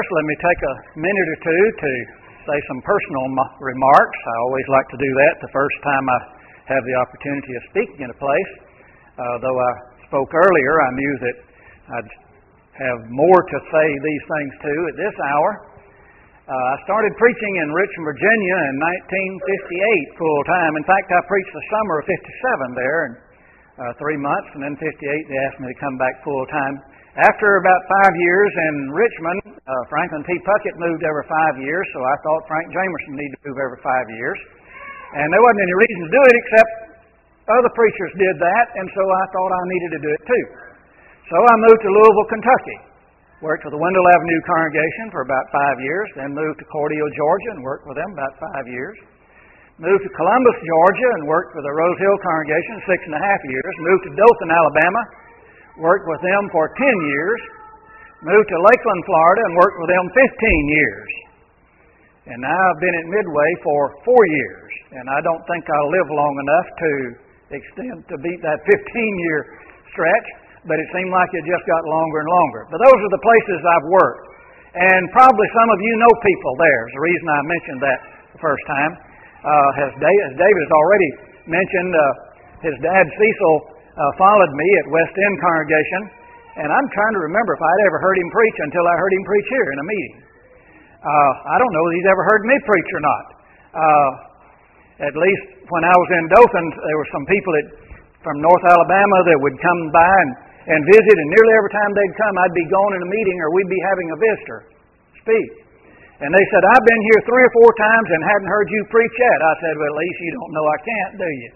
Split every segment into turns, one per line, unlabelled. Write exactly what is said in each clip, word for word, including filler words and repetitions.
First, let me take a minute or two to say some personal m- remarks. I always like to do that the first time I have the opportunity of speaking in a place. Uh, though I spoke earlier, I knew that I'd have more to say these things too at this hour. Uh, I started preaching in Richmond, Virginia in nineteen fifty-eight full time. In fact, I preached the summer of fifty-seven there in uh, three months, and then fifty-eight they asked me to come back full time. After about five years in Richmond, uh, Franklin T. Puckett moved every five years, so I thought Frank Jamerson needed to move every five years. And there wasn't any reason to do it except other preachers did that, and so I thought I needed to do it too. So I moved to Louisville, Kentucky, worked with the Wendell Avenue congregation for about five years, then moved to Cordele, Georgia, and worked with them about five years. Moved to Columbus, Georgia, and worked with the Rose Hill congregation six and a half years. Moved to Dothan, Alabama, worked with them for ten years. Moved to Lakeland, Florida, and worked with them fifteen years. And now I've been at Midway for four years, and I don't think I'll live long enough to extend to beat that fifteen-year stretch, but it seemed like it just got longer and longer. But those are the places I've worked. And probably some of you know people there. It's the reason I mentioned that the first time. Uh, as, David, as David has already mentioned, uh, his dad Cecil uh, followed me at West End congregation, and I'm trying to remember if I'd ever heard him preach until I heard him preach here in a meeting. Uh, I don't know if he's ever heard me preach or not. Uh, at least when I was in Dothan, there were some people that, from North Alabama that would come by and, and visit, and nearly every time they'd come, I'd be gone in a meeting or we'd be having a visitor speak. And they said, I've been here three or four times and hadn't heard you preach yet. I said, well, at least you don't know I can't, do you?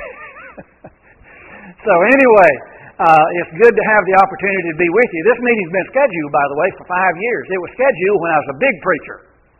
So anyway, uh, it's good to have the opportunity to be with you. This meeting's been scheduled, by the way, for five years. It was scheduled when I was a big preacher.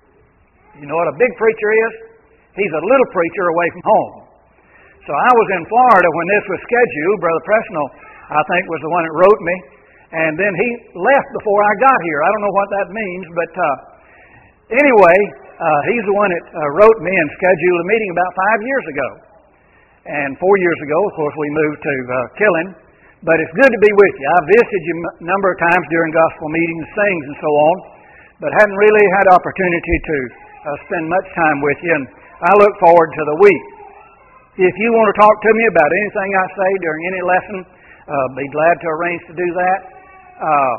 You know what a big preacher is? He's a little preacher away from home. So I was in Florida when this was scheduled. Brother Presnell, I think, was the one that wrote me. And then he left before I got here. I don't know what that means, but uh, anyway, uh, he's the one that uh, wrote me and scheduled a meeting about five years ago. And four years ago, of course, we moved to uh, Killen. But it's good to be with you. I've visited you a number of times during gospel meetings, things, and so on, but hadn't really had opportunity to uh, spend much time with you. And I look forward to the week. If you want to talk to me about anything I say during any lesson, uh, be glad to arrange to do that. Uh,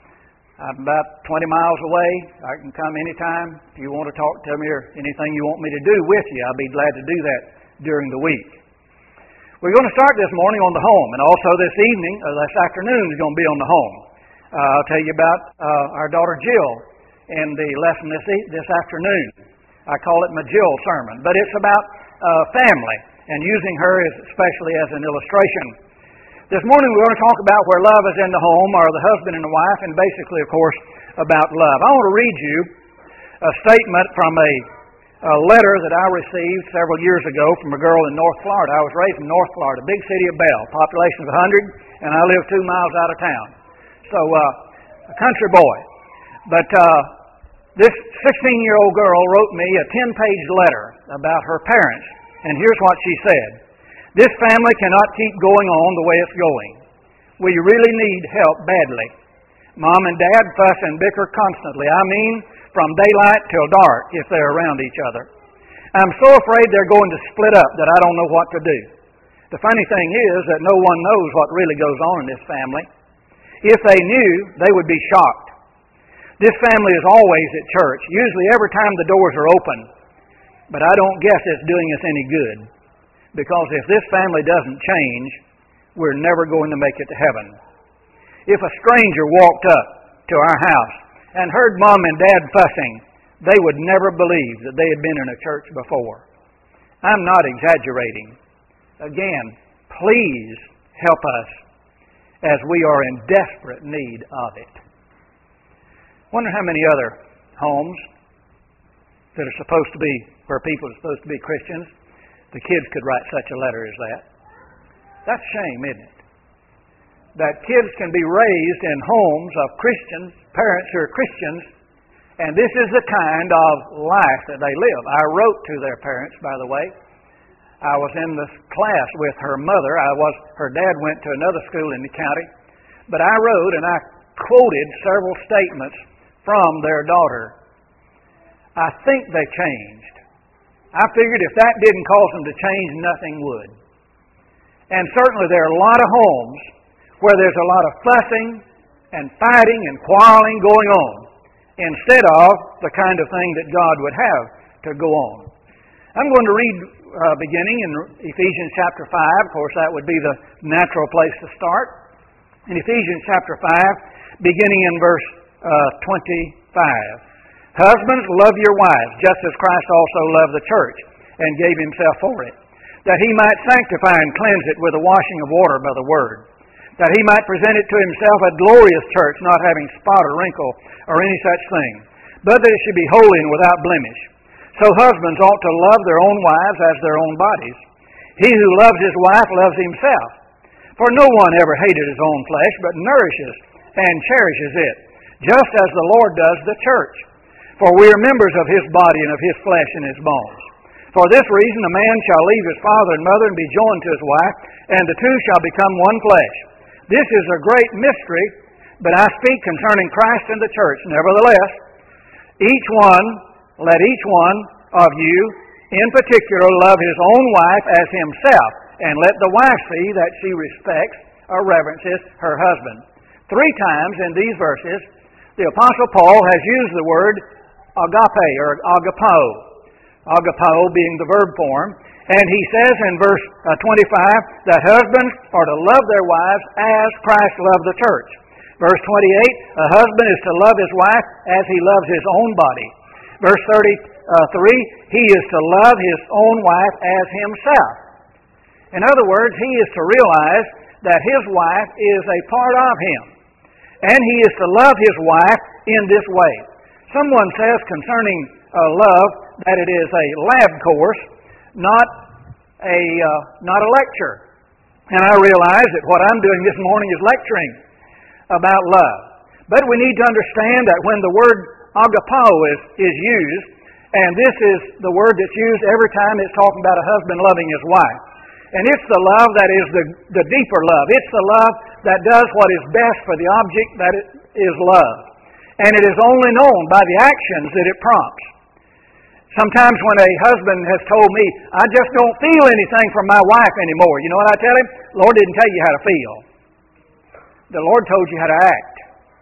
I'm about twenty miles away. I can come anytime. If you want to talk to me or anything you want me to do with you, I'll be glad to do that during the week. We're going to start this morning on the home, and also this evening, or this afternoon, is going to be on the home. Uh, I'll tell you about uh, our daughter Jill in the lesson this e- this afternoon. I call it my Jill sermon, but it's about uh, family and using her as, especially as an illustration. This morning we're going to talk about where love is in the home, or the husband and the wife, and basically, of course, about love. I want to read you a statement from a A letter that I received several years ago from a girl in North Florida. I was raised in North Florida, big city of Bell, population of one hundred, and I live two miles out of town. So, uh, a country boy. But uh, this sixteen-year-old girl wrote me a ten-page letter about her parents, and here's what she said. This family cannot keep going on the way it's going. We really need help badly. Mom and Dad fuss and bicker constantly. I mean, from daylight till dark, if they're around each other. I'm so afraid they're going to split up that I don't know what to do. The funny thing is that no one knows what really goes on in this family. If they knew, they would be shocked. This family is always at church, usually every time the doors are open. But I don't guess it's doing us any good, because if this family doesn't change, we're never going to make it to heaven. If a stranger walked up to our house and heard Mom and Dad fussing, they would never believe that they had been in a church before. I'm not exaggerating. Again, please help us, as we are in desperate need of it. Wonder how many other homes that are supposed to be, where people are supposed to be Christians, the kids could write such a letter as that. That's a shame, isn't it? That kids can be raised in homes of Christians, parents who are Christians, and this is the kind of life that they live. I wrote to their parents, by the way. I was in this class with her mother. I was her dad went to another school in the county. But I wrote and I quoted several statements from their daughter. I think they changed. I figured if that didn't cause them to change, nothing would. And certainly there are a lot of homes where there's a lot of fussing and fighting and quarreling going on instead of the kind of thing that God would have to go on. I'm going to read uh, beginning in Ephesians chapter five. Of course, that would be the natural place to start. In Ephesians chapter five, beginning in verse uh, twenty-five. Husbands, love your wives, just as Christ also loved the church and gave himself for it, that he might sanctify and cleanse it with the washing of water by the word, that he might present it to himself a glorious church, not having spot or wrinkle or any such thing, but that it should be holy and without blemish. So husbands ought to love their own wives as their own bodies. He who loves his wife loves himself. For no one ever hated his own flesh, but nourishes and cherishes it, just as the Lord does the church. For we are members of his body and of his flesh and his bones. For this reason a man shall leave his father and mother and be joined to his wife, and the two shall become one flesh. This is a great mystery, but I speak concerning Christ and the church. Nevertheless, each one, let each one of you in particular love his own wife as himself, and let the wife see that she respects or reverences her husband. Three times in these verses, the Apostle Paul has used the word agape or agapo, agapo being the verb form, and he says in verse uh, twenty-five that husbands are to love their wives as Christ loved the church. Verse twenty-eight, a husband is to love his wife as he loves his own body. Verse thirty-three, he is to love his own wife as himself. In other words, he is to realize that his wife is a part of him, and he is to love his wife in this way. Someone says concerning uh, love that it is a lab course, not a uh, not a lecture. And I realize that what I'm doing this morning is lecturing about love. But we need to understand that when the word agapo is, is used, and this is the word that's used every time it's talking about a husband loving his wife. And it's the love that is the, the deeper love. It's the love that does what is best for the object that it is loved. And it is only known by the actions that it prompts. Sometimes when a husband has told me, I just don't feel anything from my wife anymore, you know what I tell him? The Lord didn't tell you how to feel. The Lord told you how to act.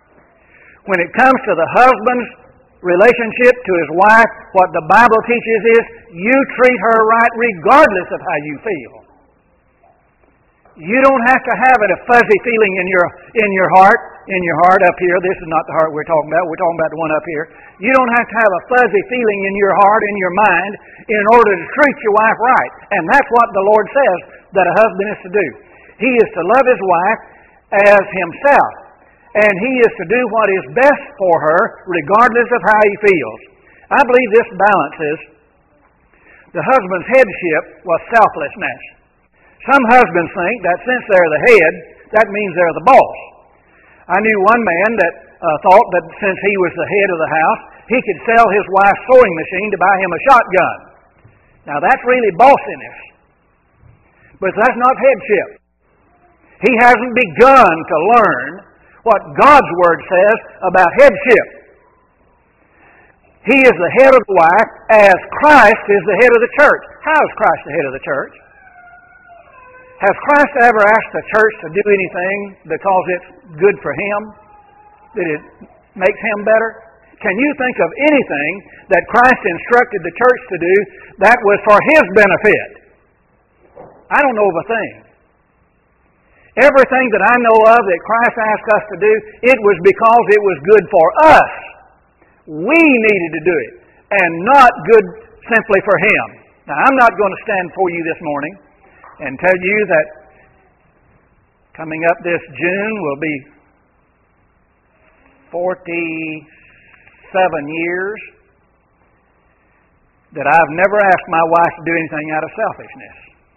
When it comes to the husband's relationship to his wife, what the Bible teaches is you treat her right regardless of how you feel. You don't have to have a fuzzy feeling in your in your heart, in your heart up here. This is not the heart we're talking about. We're talking about the one up here. You don't have to have a fuzzy feeling in your heart, in your mind, in order to treat your wife right. And that's what the Lord says that a husband is to do. He is to love his wife as himself. And he is to do what is best for her, regardless of how he feels. I believe this balances the husband's headship with selflessness. Some husbands think that since they're the head, that means they're the boss. I knew one man that uh, thought that since he was the head of the house, he could sell his wife's sewing machine to buy him a shotgun. Now that's really bossiness. But that's not headship. He hasn't begun to learn what God's Word says about headship. He is the head of the wife as Christ is the head of the church. How is Christ the head of the church? Has Christ ever asked the church to do anything because it's good for Him? That it makes Him better? Can you think of anything that Christ instructed the church to do that was for His benefit? I don't know of a thing. Everything that I know of that Christ asked us to do, it was because it was good for us. We needed to do it, and not good simply for Him. Now, I'm not going to stand before you this morning and tell you that coming up this June will be forty-seven years that I've never asked my wife to do anything out of selfishness.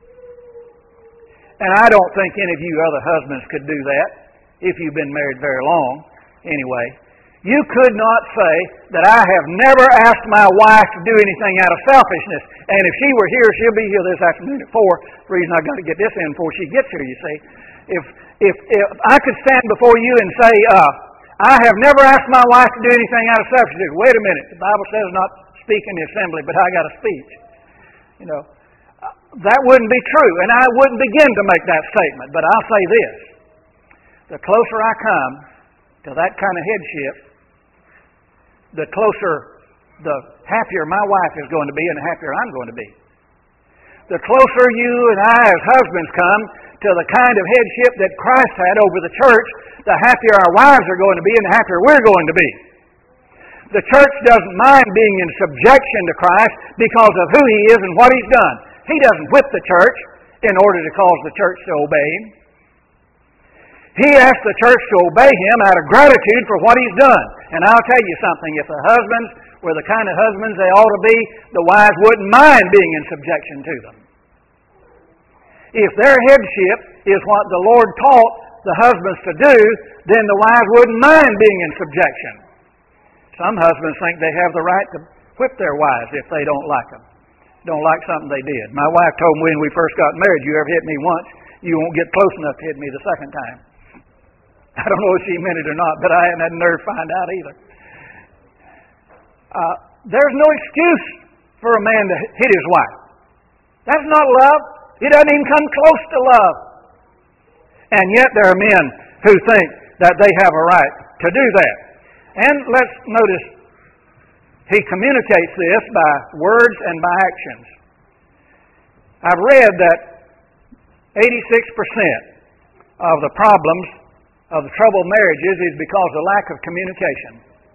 And I don't think any of you other husbands could do that if you've been married very long. Anyway, you could not say that I have never asked my wife to do anything out of selfishness. And if she were here, she'll be here this afternoon at four. The reason I've got to get this in before she gets here, you see. If if, if I could stand before you and say, uh, I have never asked my wife to do anything out of selfishness. Wait a minute. The Bible says not speak in the assembly, but I got a speech. You know, that wouldn't be true, and I wouldn't begin to make that statement. But I'll say this. The closer I come to that kind of headship, the closer, the happier my wife is going to be and the happier I'm going to be. The closer you and I as husbands come to the kind of headship that Christ had over the church, the happier our wives are going to be and the happier we're going to be. The church doesn't mind being in subjection to Christ because of who He is and what He's done. He doesn't whip the church in order to cause the church to obey Him. He asks the church to obey Him out of gratitude for what He's done. And I'll tell you something, if the husbands were the kind of husbands they ought to be, the wives wouldn't mind being in subjection to them. If their headship is what the Lord taught the husbands to do, then the wives wouldn't mind being in subjection. Some husbands think they have the right to whip their wives if they don't like them, don't like something they did. My wife told me when we first got married, you ever hit me once, you won't get close enough to hit me the second time. I don't know if she meant it or not, but I haven't had the nerve to find out either. Uh, there's no excuse for a man to hit his wife. That's not love. It doesn't even come close to love. And yet there are men who think that they have a right to do that. And let's notice, he communicates this by words and by actions. I've read that eighty-six percent of the problems of the troubled marriages is because of lack of communication.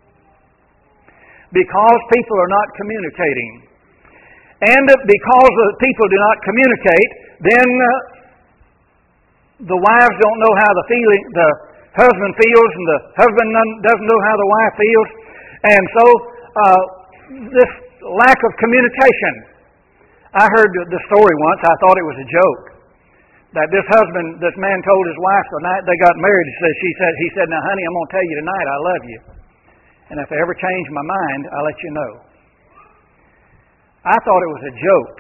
Because people are not communicating. And because the people do not communicate, then uh, the wives don't know how the feeling, the husband feels, and the husband doesn't know how the wife feels. And so, uh, this lack of communication. I heard the story once, I thought it was a joke, that this husband, this man told his wife the night they got married, he said, she said, he said, now honey, I'm going to tell you tonight I love you. And if I ever change my mind, I'll let you know. I thought it was a joke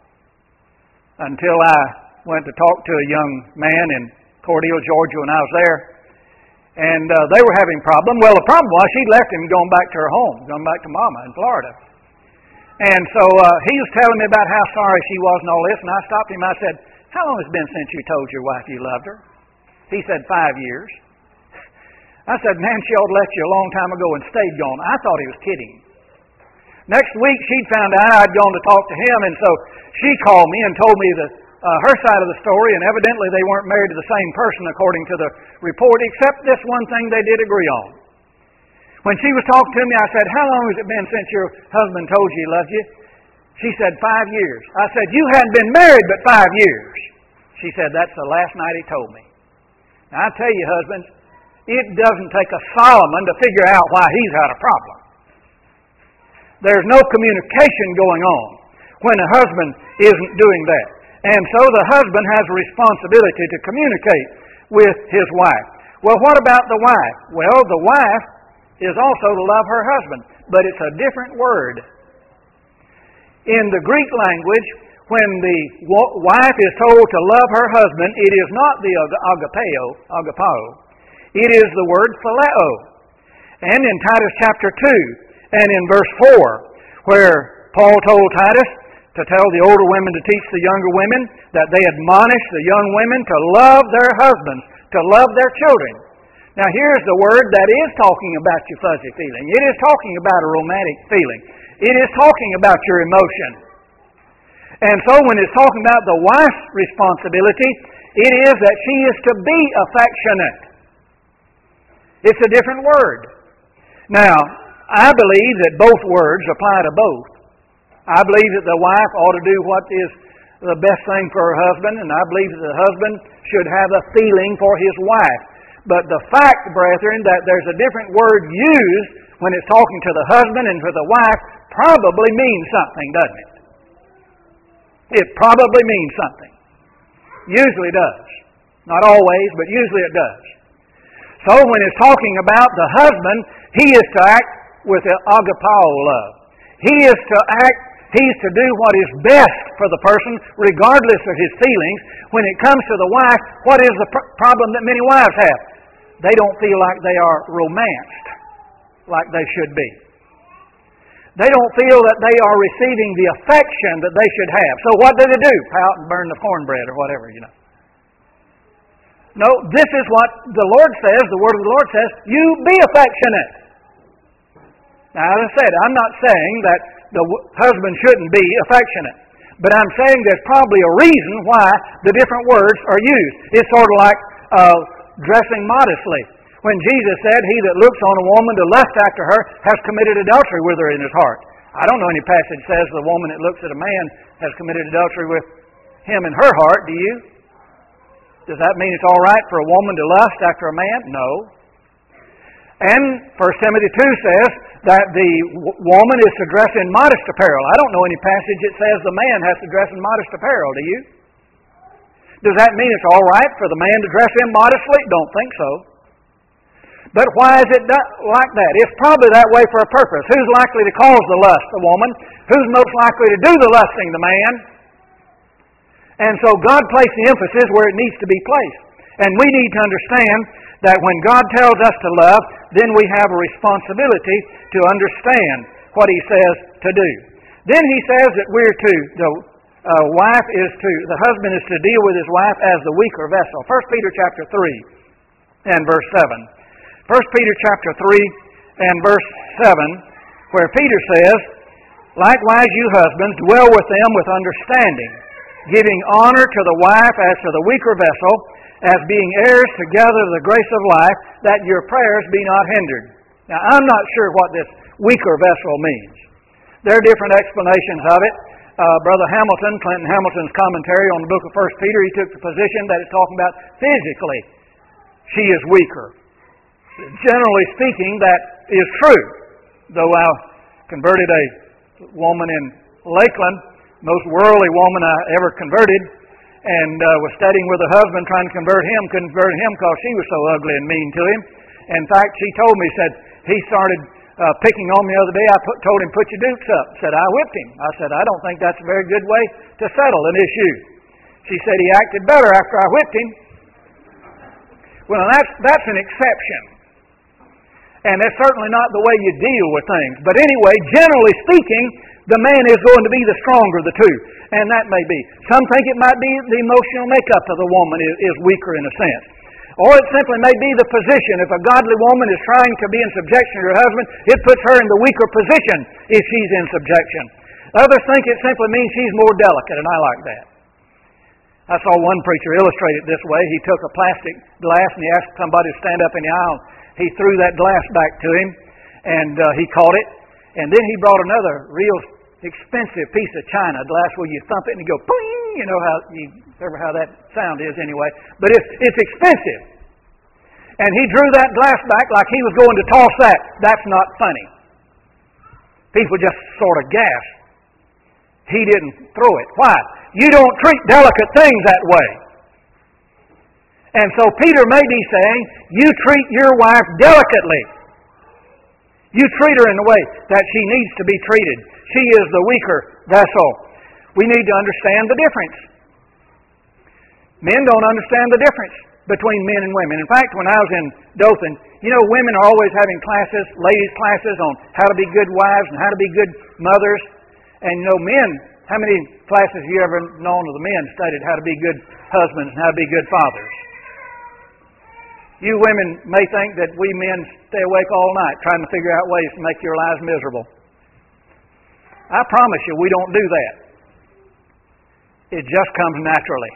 until I went to talk to a young man in Cordele, Georgia when I was there. And uh, they were having a problem. Well, the problem was she'd left him going back to her home, going back to Mama in Florida. And so uh, he was telling me about how sorry she was and all this. And I stopped him. I said, how long has it been since you told your wife you loved her? He said, five years. I said, man, she ought to left you a long time ago and stayed gone. I thought he was kidding. Next week, she'd found out I'd gone to talk to him, and so she called me and told me the, uh, her side of the story, and evidently they weren't married to the same person according to the report, except this one thing they did agree on. When she was talking to me, I said, how long has it been since your husband told you he loved you? She said, five years. I said, you hadn't been married but five years. She said, that's the last night he told me. Now, I tell you, husbands, it doesn't take a Solomon to figure out why he's had a problem. There's no communication going on when a husband isn't doing that. And so the husband has a responsibility to communicate with his wife. Well, what about the wife? Well, the wife is also to love her husband, but it's a different word. In the Greek language, when the wife is told to love her husband, it is not the agapeo, agapao. It is the word phileo. And in Titus chapter two and in verse four, where Paul told Titus to tell the older women to teach the younger women that they admonish the young women to love their husbands, to love their children. Now here's the word that is talking about your fuzzy feeling. It is talking about a romantic feeling. It is talking about your emotion. And so when it's talking about the wife's responsibility, it is that she is to be affectionate. It's a different word. Now, I believe that both words apply to both. I believe that the wife ought to do what is the best thing for her husband, and I believe that the husband should have a feeling for his wife. But the fact, brethren, that there's a different word used when it's talking to the husband and to the wife probably means something, doesn't it? It probably means something. Usually does. Not always, but usually it does. So when it's talking about the husband, he is to act with agapao love. He is to act, he's to do what is best for the person, regardless of his feelings. When it comes to the wife, what is the pr- problem that many wives have? they don't feel like they are romanced like they should be. They don't feel that they are receiving the affection that they should have. So what do they do? Pout and burn the cornbread or whatever, you know. No, this is what the Lord says, the Word of the Lord says, you be affectionate. Now, as I said, I'm not saying that the husband shouldn't be affectionate. But I'm saying there's probably a reason why the different words are used. It's sort of like uh, dressing modestly. When Jesus said, he that looks on a woman to lust after her has committed adultery with her in his heart. I don't know any passage that says the woman that looks at a man has committed adultery with him in her heart. Do you? Does that mean it's all right for a woman to lust after a man? No. And First Timothy two says that the w- woman is to dress in modest apparel. I don't know any passage that says the man has to dress in modest apparel. Do you? Does that mean it's all right for the man to dress immodestly? Don't think so. But why is it do- like that? It's probably that way for a purpose. Who's likely to cause the lust? The woman. Who's most likely to do the lusting? The man. And so God placed the emphasis where it needs to be placed. And we need to understand that when God tells us to love, then we have a responsibility to understand what He says to do. Then He says that we're to, the uh, wife is to, the husband is to deal with his wife as the weaker vessel. First Peter chapter three and verse seven. First Peter chapter three and verse seven, where Peter says, likewise you husbands, dwell with them with understanding, giving honor to the wife as to the weaker vessel, as being heirs together to the grace of life, that your prayers be not hindered. Now, I'm not sure what this weaker vessel means. There are different explanations of it. Uh, Brother Hamilton, Clinton Hamilton's commentary on the book of First Peter, he took the position that it's talking about physically she is weaker. Generally speaking, that is true. Though I converted a woman in Lakeland, most worldly woman I ever converted, and uh, was studying with her husband trying to convert him, couldn't convert him because she was so ugly and mean to him. In fact, she told me, said, he started uh, picking on me the other day. I put, told him, put your dukes up. Said, I whipped him. I said, I don't think that's a very good way to settle an issue. She said, he acted better after I whipped him. Well, that's, that's an exception. And that's certainly not the way you deal with things. But anyway, generally speaking, the man is going to be the stronger of the two. And that may be. Some think it might be the emotional makeup of the woman is, is weaker in a sense. Or it simply may be the position. If a godly woman is trying to be in subjection to her husband, it puts her in the weaker position if she's in subjection. Others think it simply means she's more delicate, and I like that. I saw one preacher illustrate it this way. He took a plastic glass and he asked somebody to stand up in the aisle. He threw that glass back to him, and uh, he caught it. And then he brought another real expensive piece of china glass where you thump it and you go, boing! You know how you remember how that sound is anyway. But it's it's expensive. And he drew that glass back like he was going to toss that. That's not funny. People just sort of gasp. He didn't throw it. Why? You don't treat delicate things that way. And so Peter may be saying, you treat your wife delicately. You treat her in the way that she needs to be treated. She is the weaker vessel. We need to understand the difference. Men don't understand the difference between men and women. In fact, when I was in Dothan, you know, women are always having classes, ladies' classes on how to be good wives and how to be good mothers. And you know, men, how many classes have you ever known of the men studied how to be good husbands and how to be good fathers? You women may think that we men stay awake all night trying to figure out ways to make your lives miserable. I promise you, we don't do that. It just comes naturally.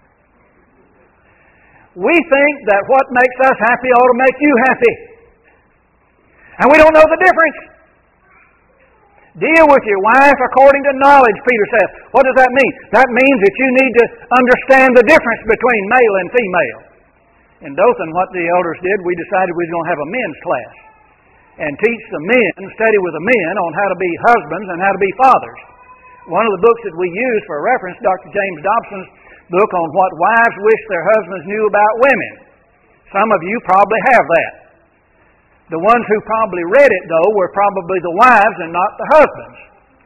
We think that what makes us happy ought to make you happy. And we don't know the difference. Deal with your wife according to knowledge, Peter says. What does that mean? That means that you need to understand the difference between male and female. In Dothan, what the elders did, we decided we were going to have a men's class and teach the men, study with the men on how to be husbands and how to be fathers. One of the books that we use for reference, Doctor James Dobson's book on what wives wish their husbands knew about women. Some of you probably have that. The ones who probably read it, though, were probably the wives and not the husbands.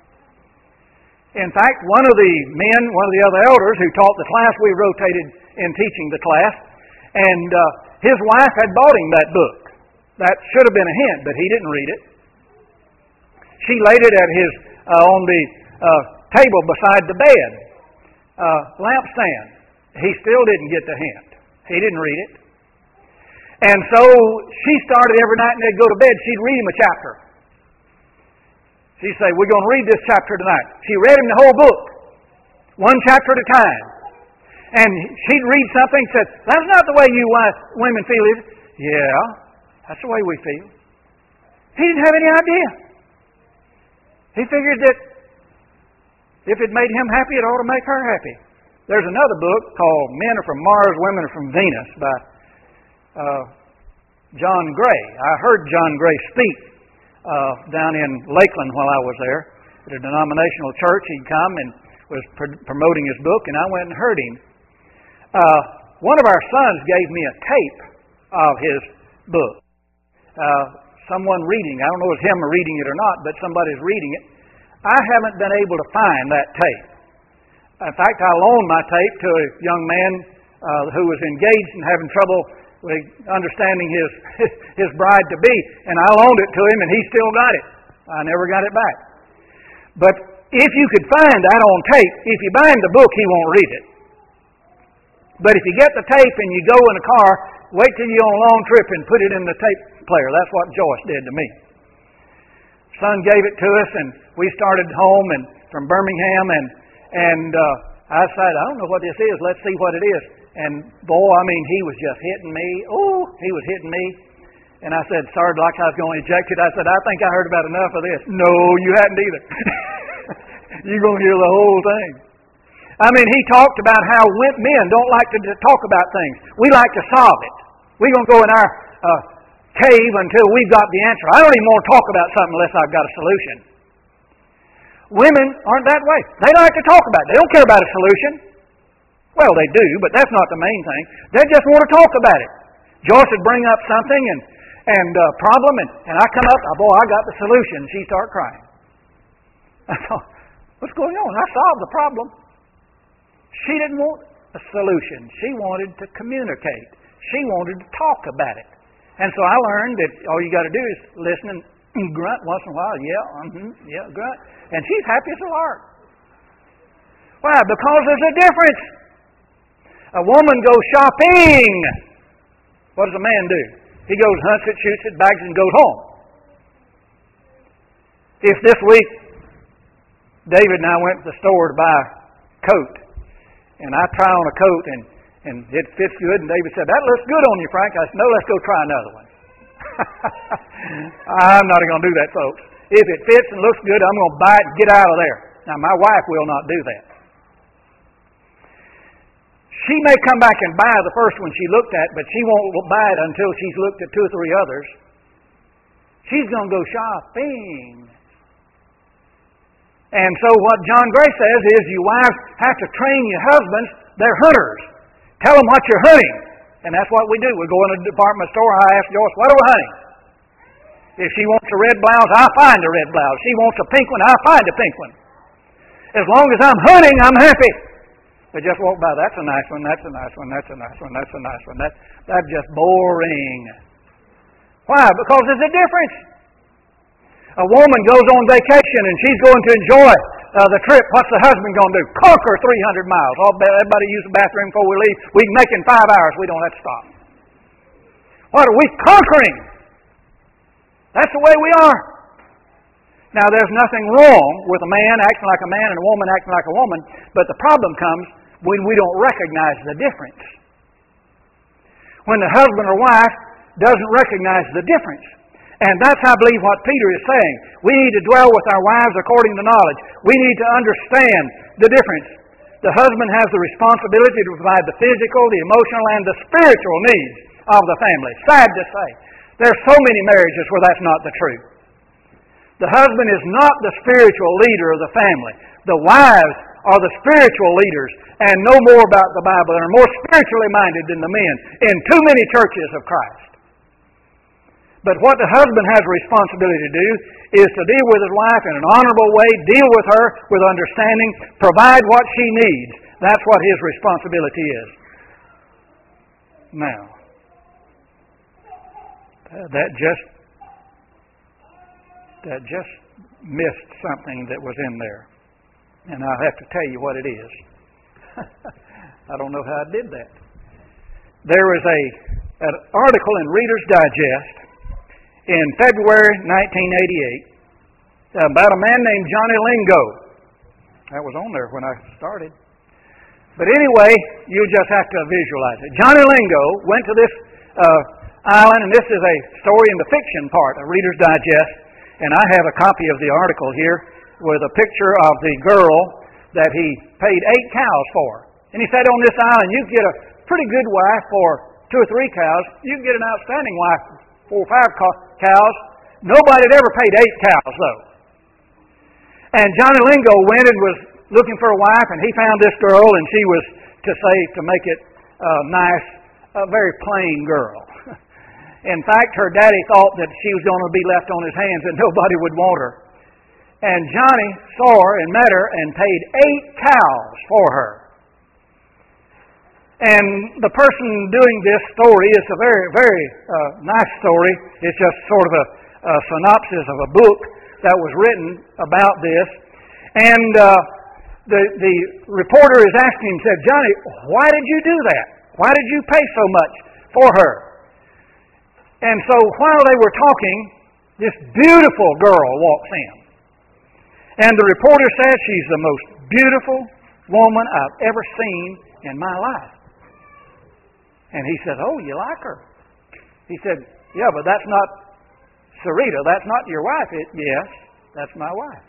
In fact, one of the men, one of the other elders who taught the class, we rotated in teaching the class, and uh, his wife had bought him that book. That should have been a hint, but he didn't read it. She laid it at his uh, on the uh, table beside the bed, uh, lampstand. He still didn't get the hint. He didn't read it. And so she started every night and they'd go to bed, she'd read him a chapter. She'd say, we're going to read this chapter tonight. She read him the whole book, one chapter at a time. And she'd read something and said, that's not the way you women feel, is it? Yeah, that's the way we feel. He didn't have any idea. He figured that if it made him happy, it ought to make her happy. There's another book called Men Are From Mars, Women Are From Venus by uh, John Gray. I heard John Gray speak uh, down in Lakeland while I was there at a denominational church. He'd come and was pr- promoting his book, and I went and heard him. Uh, one of our sons gave me a tape of his book. Uh, someone reading, I don't know if it's him reading it or not, but somebody's reading it. I haven't been able to find that tape. In fact, I loaned my tape to a young man uh, who was engaged and having trouble with understanding his his bride-to-be, and I loaned it to him, and he still got it. I never got it back. But if you could find that on tape, if you buy him the book, he won't read it. But if you get the tape and you go in a car, wait till you're on a long trip and put it in the tape player. That's what Joyce did to me. Son gave it to us, and we started home and from Birmingham, and and uh, I said, I don't know what this is. Let's see what it is. And boy, I mean, he was just hitting me. Oh, he was hitting me. And I said, sorry, like I was going to eject it. I said, I think I heard about enough of this. No, you hadn't either. You're going to hear the whole thing. I mean, he talked about how men don't like to talk about things. We like to solve it. We're going to go in our uh, cave until we've got the answer. I don't even want to talk about something unless I've got a solution. Women aren't that way. They like to talk about it. They don't care about a solution. Well, they do, but that's not the main thing. They just want to talk about it. Joyce would bring up something and and uh, problem, and, and I come up, oh, boy, I got the solution. She start crying. I thought, what's going on? I solved the problem. She didn't want a solution. She wanted to communicate. She wanted to talk about it. And so I learned that all you got to do is listen and grunt once in a while. Yeah, mm-hmm, yeah, grunt. And she's happy as a lark. Why? Because there's a difference. A woman goes shopping. What does a man do? He goes, hunts it, shoots it, bags it, and goes home. If this week David and I went to the store to buy a coat, and I try on a coat and, and it fits good, and David said, that looks good on you, Frank. I said, no, let's go try another one. I'm not going to do that, folks. If it fits and looks good, I'm going to buy it and get out of there. Now, my wife will not do that. She may come back and buy the first one she looked at, but she won't buy it until she's looked at two or three others. She's going to go shopping. And so what John Gray says is you wives have to train your husbands. They're hunters. Tell them what you're hunting. And that's what we do. We go in a department store. I ask Joyce, what are we hunting? If she wants a red blouse, I'll find a red blouse. She wants a pink one, I'll find a pink one. As long as I'm hunting, I'm happy. They just walk by, that's a nice one, that's a nice one, that's a nice one, that's a nice one. That, that's just boring. Why? Because there's a difference. A woman goes on vacation and she's going to enjoy uh, the trip. What's the husband going to do? Conquer three hundred miles. All, everybody use the bathroom before we leave. We can make it in five hours. We don't have to stop. What are we conquering? That's the way we are. Now, there's nothing wrong with a man acting like a man and a woman acting like a woman, but the problem comes when we don't recognize the difference. When the husband or wife doesn't recognize the difference. And that's, I believe, what Peter is saying. We need to dwell with our wives according to knowledge. We need to understand the difference. The husband has the responsibility to provide the physical, the emotional, and the spiritual needs of the family. Sad to say. There's so many marriages where that's not the truth. The husband is not the spiritual leader of the family. The wives are the spiritual leaders and know more about the Bible and are more spiritually minded than the men in too many churches of Christ. But what the husband has a responsibility to do is to deal with his wife in an honorable way, deal with her with understanding, provide what she needs. That's what his responsibility is. Now, uh, that just that just missed something that was in there. And I'll have to tell you what it is. I don't know how I did that. There was a an article in Reader's Digest in February nineteen eighty-eight about a man named Johnny Lingo. That was on there when I started. But anyway, you just have to visualize it. Johnny Lingo went to this uh, island, and this is a story in the fiction part of Reader's Digest, and I have a copy of the article here with a picture of the girl that he paid eight cows for. And he said, on this island, you can get a pretty good wife for two or three cows. You can get an outstanding wife for four or five cows. Nobody had ever paid eight cows, though. And Johnny Lingo went and was looking for a wife, and he found this girl, and she was, to say, to make it uh, nice, a very plain girl. In fact, her daddy thought that she was going to be left on his hands and nobody would want her. And Johnny saw her and met her and paid eight cows for her. And the person doing this story is a very, very uh, nice story. It's just sort of a, a synopsis of a book that was written about this. And uh, the the reporter is asking him, said, Johnny, why did you do that? Why did you pay so much for her? And so while they were talking, this beautiful girl walks in. And the reporter says, she's the most beautiful woman I've ever seen in my life. And he said, oh, you like her? He said, yeah, but that's not Sarita. That's not your wife. It, yes, that's my wife.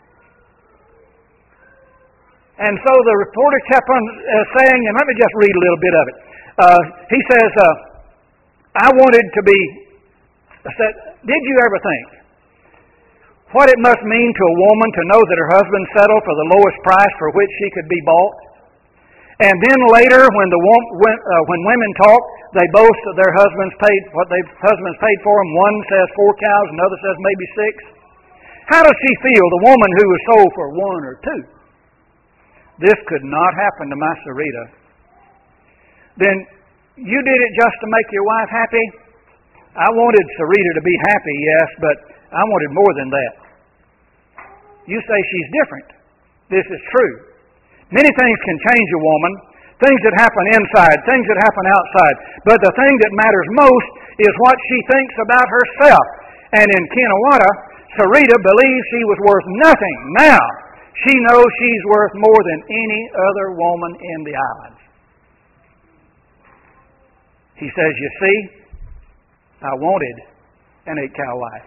And so the reporter kept on uh, saying, and let me just read a little bit of it. Uh, he says, uh, I wanted to be, said, did you ever think what it must mean to a woman to know that her husband settled for the lowest price for which she could be bought? And then later, when the when, uh, when women talk, they boast that their husbands paid what their husbands paid for them. One says four cows, another says maybe six. How does she feel, the woman who was sold for one or two? This could not happen to my Sarita. Then you did it just to make your wife happy? I wanted Sarita to be happy, yes, but I wanted more than that. You say she's different. This is true. Many things can change a woman, things that happen inside, things that happen outside. But the thing that matters most is what she thinks about herself. And in Kinawata, Sarita believes she was worth nothing. Now, she knows she's worth more than any other woman in the islands. He says, you see, I wanted an eight-cow wife.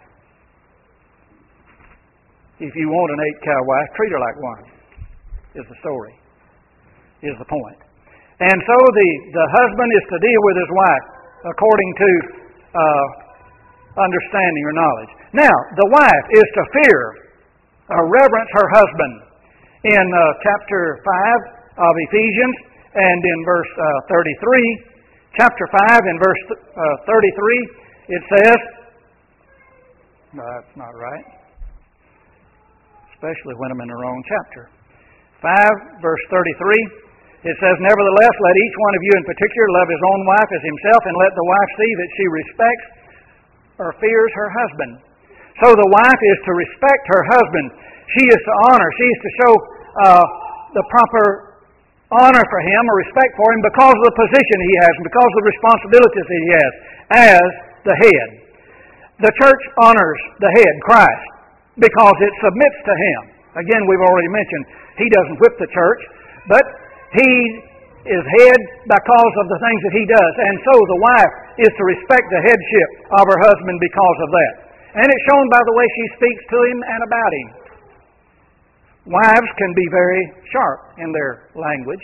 If you want an eight-cow wife, treat her like one, is the story, is the point. And so the, the husband is to deal with his wife according to uh, understanding or knowledge. Now, the wife is to fear or reverence her husband. In uh, chapter five of Ephesians and in verse uh, thirty-three, chapter five and verse uh, thirty-three, it says, no, that's not right, especially when I'm in the wrong chapter. five, verse thirty-three, it says, nevertheless, let each one of you in particular love his own wife as himself, and let the wife see that she respects or fears her husband. So the wife is to respect her husband. She is to honor. She is to show uh, the proper honor for him or respect for him because of the position he has and because of the responsibilities that he has as the head. The church honors the head, Christ, because it submits to him. Again, we've already mentioned he doesn't whip the church, but he is head because of the things that he does. And so the wife is to respect the headship of her husband because of that. And it's shown by the way she speaks to him and about him. Wives can be very sharp in their language.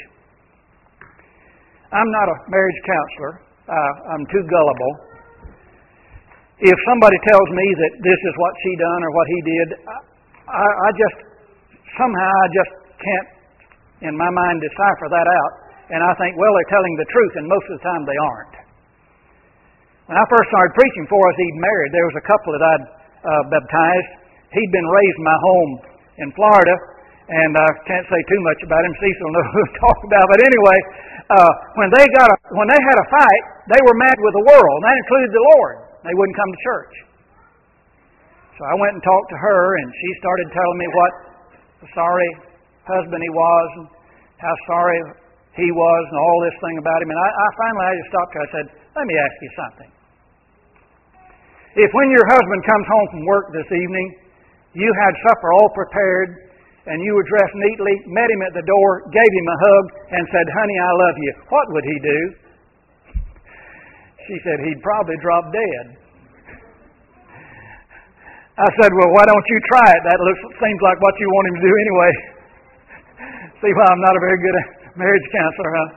I'm not a marriage counselor. Uh, I'm too gullible. If somebody tells me that this is what she done or what he did, I, I just, somehow I just can't, in my mind, decipher that out. And I think, well, they're telling the truth, and most of the time they aren't. When I first started preaching before I was even married, there was a couple that I'd uh, baptized. He'd been raised in my home in Florida, and I can't say too much about him. Cecil knows who to talk about. But anyway, uh, when they got a, when they had a fight, they were mad with the world, and that included the Lord. They wouldn't come to church. So I went and talked to her, and she started telling me what a sorry husband he was, and how sorry he was, and all this thing about him. And I, I finally I just stopped her. I said, let me ask you something. If when your husband comes home from work this evening, you had supper all prepared, and you were dressed neatly, met him at the door, gave him a hug, and said, honey, I love you, what would he do? She said, he'd probably drop dead. I said, well, why don't you try it? That looks seems like what you want him to do anyway. See why I'm not a very good marriage counselor, huh?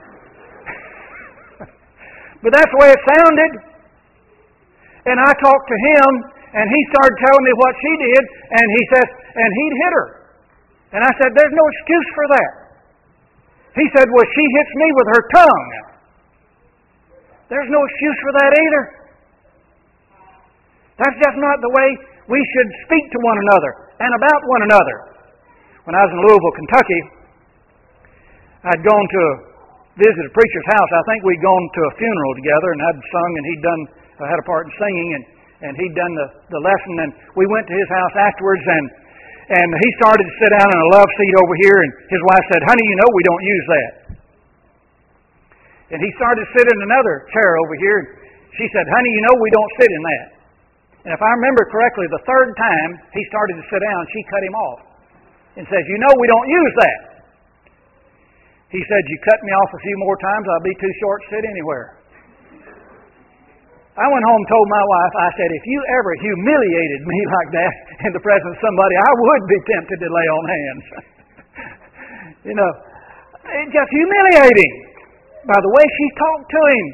But that's the way it sounded. And I talked to him, and he started telling me what she did, and he said, and he'd hit her. And I said, there's no excuse for that. He said, well, she hits me with her tongue. There's no excuse for that either. That's just not the way we should speak to one another and about one another. When I was in Louisville, Kentucky, I'd gone to visit a preacher's house. I think we'd gone to a funeral together, and I'd sung, and he'd done, I had a part in singing, and, and he'd done the, the lesson, and we went to his house afterwards, and and he started to sit down in a love seat over here, and his wife said, honey, you know we don't use that. And he started to sit in another chair over here, and she said, honey, you know we don't sit in that. And if I remember correctly, the third time he started to sit down, she cut him off and says, you know we don't use that. He said, you cut me off a few more times, I'll be too short to sit anywhere. I went home and told my wife, I said, if you ever humiliated me like that in the presence of somebody, I would be tempted to lay on hands. You know, it's just humiliating by the way she talked to him.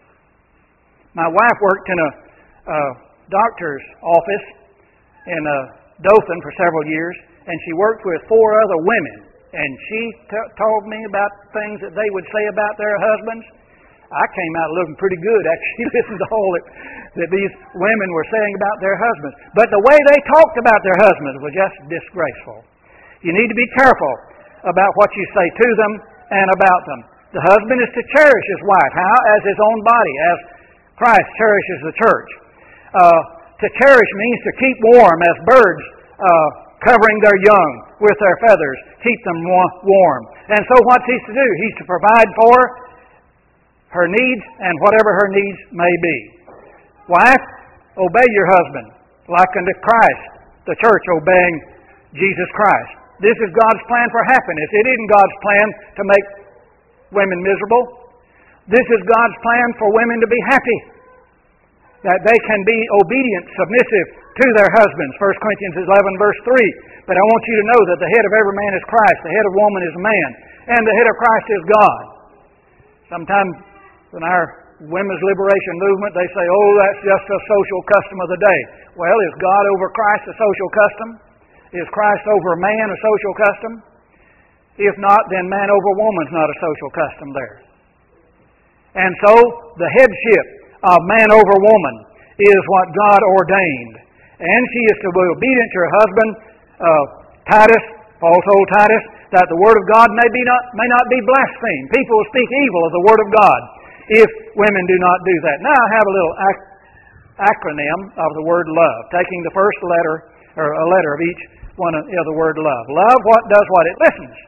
My wife worked in a, a doctor's office in uh, Dothan for several years, and she worked with four other women, and she t- told me about things that they would say about their husbands. I came out looking pretty good after she listened to all that, that these women were saying about their husbands. But the way they talked about their husbands was just disgraceful. You need to be careful about what you say to them and about them. The husband is to cherish his wife. How? As his own body, as Christ cherishes the church. Uh, to cherish means to keep warm as birds uh, covering their young with their feathers. Keep them warm. And so what's he to do? He's to provide for her needs and whatever her needs may be. Wife, obey your husband like unto Christ, the church obeying Jesus Christ. This is God's plan for happiness. It isn't God's plan to make women miserable. This is God's plan for women to be happy, that they can be obedient, submissive to their husbands. First Corinthians eleven, verse three. But I want you to know that the head of every man is Christ, the head of woman is man, and the head of Christ is God. Sometimes in our women's liberation movement, they say, oh, that's just a social custom of the day. Well, is God over Christ a social custom? Is Christ over man a social custom? If not, then man over woman's not a social custom there. And so, the headship of man over woman is what God ordained. And she is to be obedient to her husband, uh, Titus, Paul told Titus, that the Word of God may, be not, may not be blasphemed. People will speak evil of the Word of God if women do not do that. Now I have a little ac- acronym of the word love, taking the first letter, or a letter of each one of the word love. Love, what does what? It listens.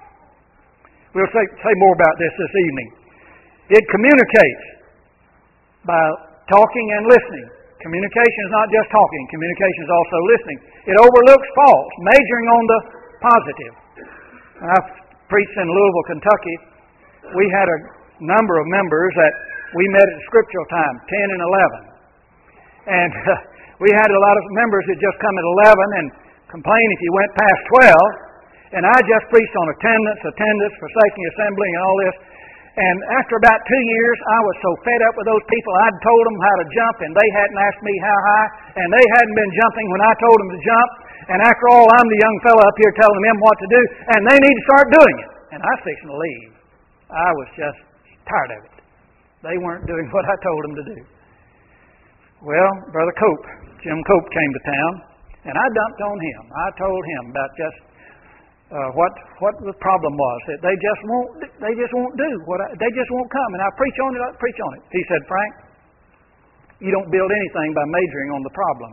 We'll say, say more about this this evening. It communicates by talking and listening. Communication is not just talking. Communication is also listening. It overlooks faults, majoring on the positive. When I preached in Louisville, Kentucky, we had a number of members that we met at scriptural time, ten and eleven. And uh, we had a lot of members that just come at eleven and complain if you went past twelve. And I just preached on attendance, attendance, forsaking assembling and all this. And after about two years, I was so fed up with those people. I'd told them how to jump, and they hadn't asked me how high, and they hadn't been jumping when I told them to jump. And after all, I'm the young fellow up here telling them what to do, and they need to start doing it. And I was fixing to leave. I was just tired of it. They weren't doing what I told them to do. Well, Brother Cope, Jim Cope came to town, and I dumped on him. I told him about just uh, what what the problem was, that they just won't they just won't do what I, they just won't come, and I preach on it. I preach on it. He said, Frank, You don't build anything by majoring on the problems.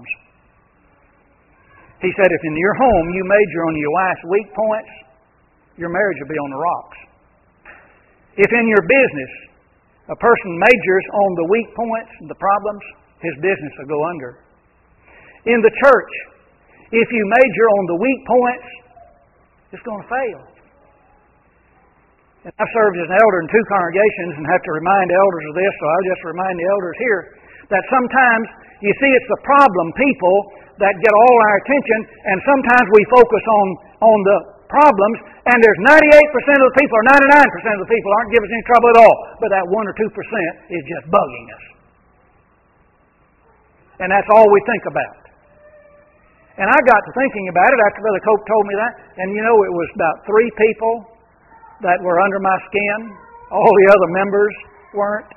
He said, if in your home you major on your wife's weak points, your marriage will be on the rocks. If in your business a person majors on the weak points and the problems, his business will go under. In the church, if you major on the weak points, it's going to fail. And I've served as an elder in two congregations and have to remind elders of this, so I'll just remind the elders here that sometimes, you see, it's the problem people that get all our attention, and sometimes we focus on, on the problems, and there's ninety-eight percent of the people or ninety-nine percent of the people aren't giving us any trouble at all, but that one or two percent is just bugging us. And that's all we think about. And I got to thinking about it after Brother Cope told me that, and you know, it was about three people that were under my skin. All the other members weren't.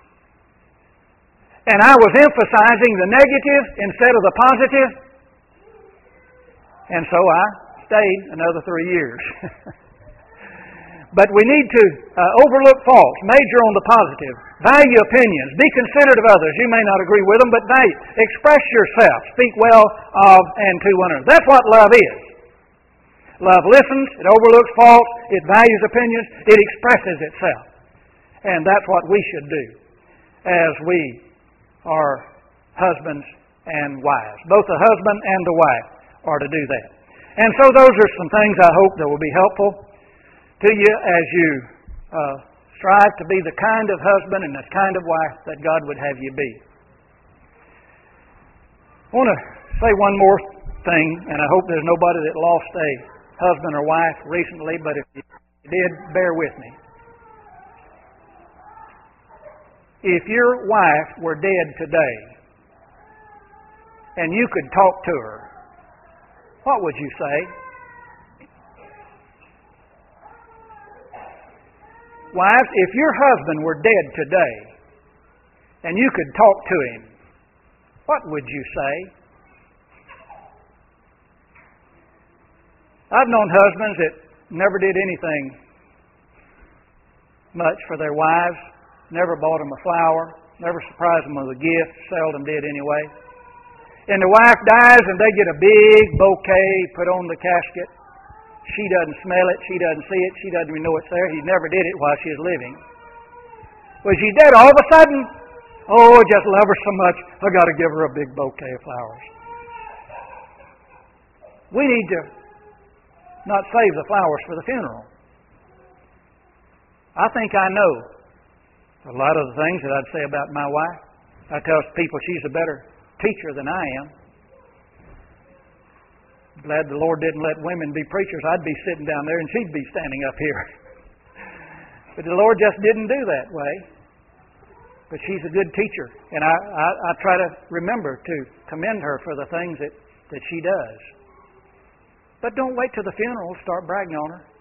And I was emphasizing the negative instead of the positive. And so I stayed another three years. But we need to uh, overlook faults, major on the positive, value opinions, be considerate of others. You may not agree with them, but value. Express yourself, speak well of and to one another. That's what love is. Love listens, it overlooks faults, it values opinions, it expresses itself. And that's what we should do as we are husbands and wives. Both the husband and the wife are to do that. And so those are some things I hope that will be helpful to you as you uh, strive to be the kind of husband and the kind of wife that God would have you be. I want to say one more thing, and I hope there's nobody that lost a husband or wife recently, but if you did, bear with me. If your wife were dead today, and you could talk to her, what would you say? Wives, if your husband were dead today, and you could talk to him, what would you say? I've known husbands that never did anything much for their wives, never bought them a flower, never surprised them with a gift, seldom did anyway. And the wife dies and they get a big bouquet put on the casket. She doesn't smell it, she doesn't see it, she doesn't even know it's there. He never did it while she was living. When she's dead, all of a sudden, oh, I just love her so much, I've got to give her a big bouquet of flowers. We need to not save the flowers for the funeral. I think I know a lot of the things that I'd say about my wife. I tell people she's a better teacher than I am. Glad the Lord didn't let women be preachers. I'd be sitting down there and she'd be standing up here. But the Lord just didn't do that way. But she's a good teacher. And I, I, I try to remember to commend her for the things that, that she does. But don't wait till the funeral to start bragging on her.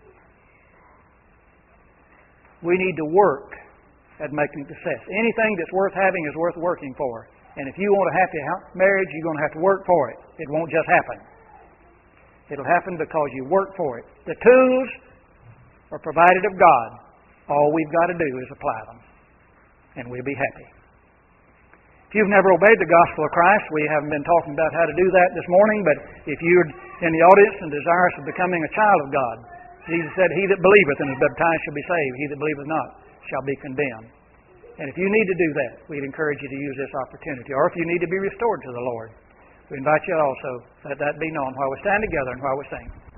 We need to work at making success. Anything that's worth having is worth working for. And if you want a happy marriage, you're going to have to work for it. It won't just happen. It'll happen because you work for it. The tools are provided of God. All we've got to do is apply them. And we'll be happy. If you've never obeyed the gospel of Christ, we haven't been talking about how to do that this morning, but if you're in the audience and desirous of becoming a child of God, Jesus said, he that believeth and is baptized shall be saved. He that believeth not shall be condemned. And if you need to do that, we'd encourage you to use this opportunity. Or if you need to be restored to the Lord, we invite you also that that be known while we stand together and while we sing.